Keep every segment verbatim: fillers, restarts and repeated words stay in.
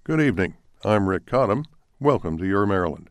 Good evening. I'm Rick Cottam. Welcome to Your Maryland.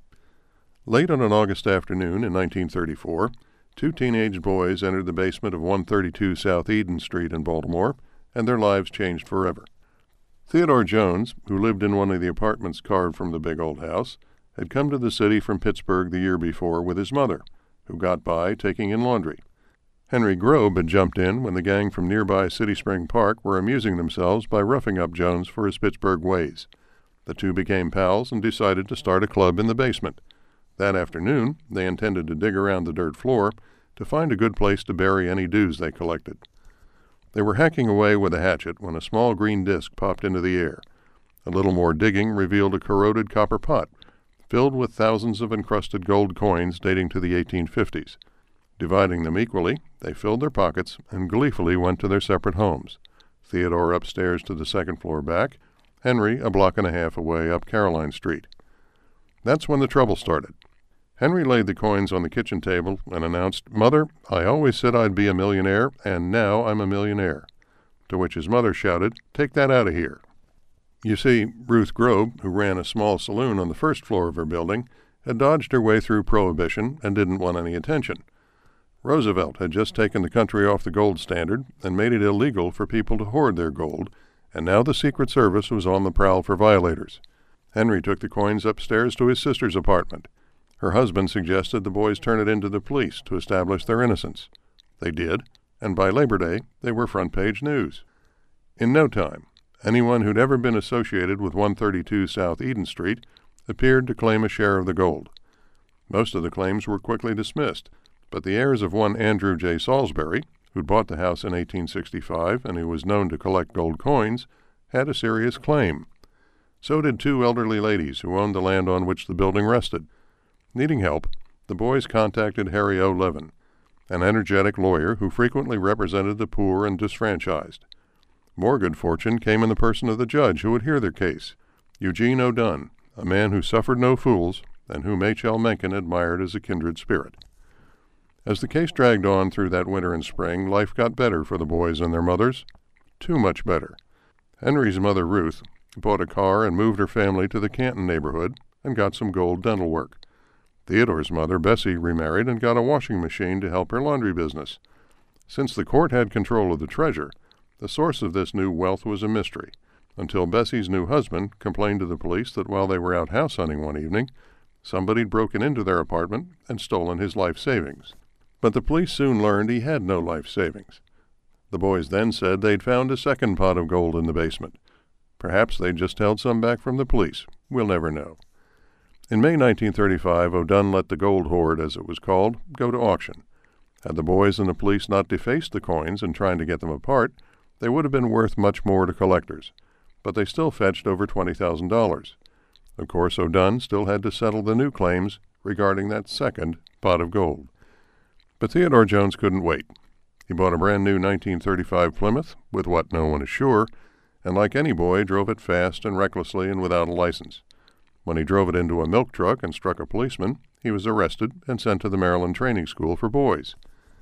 Late on an August afternoon in nineteen thirty-four, two teenage boys entered the basement of one thirty-two South Eden Street in Baltimore, and their lives changed forever. Theodore Jones, who lived in one of the apartments carved from the big old house, had come to the city from Pittsburgh the year before with his mother, who got by taking in laundry. Henry Grobe had jumped in when the gang from nearby City Spring Park were amusing themselves by roughing up Jones for his Pittsburgh ways. The two became pals and decided to start a club in the basement. That afternoon, they intended to dig around the dirt floor to find a good place to bury any dues they collected. They were hacking away with a hatchet when a small green disc popped into the air. A little more digging revealed a corroded copper pot, filled with thousands of encrusted gold coins dating to the eighteen fifties. Dividing them equally, they filled their pockets and gleefully went to their separate homes. Theodore upstairs to the second floor back, Henry a block and a half away up Caroline Street. That's when the trouble started. Henry laid the coins on the kitchen table and announced, "Mother, I always said I'd be a millionaire, and now I'm a millionaire." To which his mother shouted, "Take that out of here." You see, Ruth Grobe, who ran a small saloon on the first floor of her building, had dodged her way through Prohibition and didn't want any attention. Roosevelt had just taken the country off the gold standard and made it illegal for people to hoard their gold, and now the Secret Service was on the prowl for violators. Henry took the coins upstairs to his sister's apartment. Her husband suggested the boys turn it into the police to establish their innocence. They did, and by Labor Day they were front-page news. In no time, anyone who'd ever been associated with one thirty-two South Eden Street appeared to claim a share of the gold. Most of the claims were quickly dismissed, but the heirs of one Andrew J. Salisbury, who'd bought the house in eighteen sixty-five and who was known to collect gold coins, had a serious claim. So did two elderly ladies who owned the land on which the building rested. Needing help, the boys contacted Harry O. Levin, an energetic lawyer who frequently represented the poor and disfranchised. More good fortune came in the person of the judge who would hear their case, Eugene O'Dunn, a man who suffered no fools and whom H L. Mencken admired as a kindred spirit. As the case dragged on through that winter and spring, life got better for the boys and their mothers. Too much better. Henry's mother, Ruth, bought a car and moved her family to the Canton neighborhood and got some gold dental work. Theodore's mother, Bessie, remarried and got a washing machine to help her laundry business. Since the court had control of the treasure, the source of this new wealth was a mystery, until Bessie's new husband complained to the police that while they were out house hunting one evening, somebody'd broken into their apartment and stolen his life savings. But the police soon learned he had no life savings. The boys then said they'd found a second pot of gold in the basement. Perhaps they'd just held some back from the police. We'll never know. In May nineteen thirty-five, O'Dunn let the gold hoard, as it was called, go to auction. Had the boys and the police not defaced the coins in trying to get them apart, they would have been worth much more to collectors. But they still fetched over twenty thousand dollars. Of course, O'Dunn still had to settle the new claims regarding that second pot of gold. But Theodore Jones couldn't wait. He bought a brand new nineteen thirty-five Plymouth, with what no one is sure, and like any boy, drove it fast and recklessly and without a license. When he drove it into a milk truck and struck a policeman, he was arrested and sent to the Maryland Training School for Boys.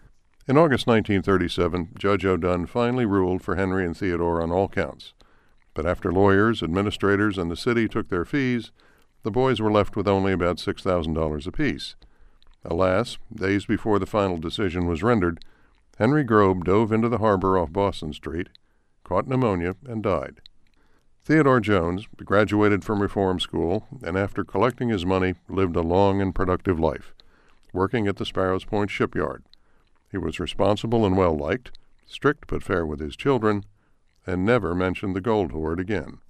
In August nineteen thirty-seven, Judge O'Dunn finally ruled for Henry and Theodore on all counts. But after lawyers, administrators, and the city took their fees, the boys were left with only about six thousand dollars apiece. Alas, days before the final decision was rendered, Henry Grobe dove into the harbor off Boston Street, caught pneumonia, and died. Theodore Jones graduated from reform school and after collecting his money lived a long and productive life, working at the Sparrows Point shipyard. He was responsible and well-liked, strict but fair with his children, and never mentioned the gold hoard again.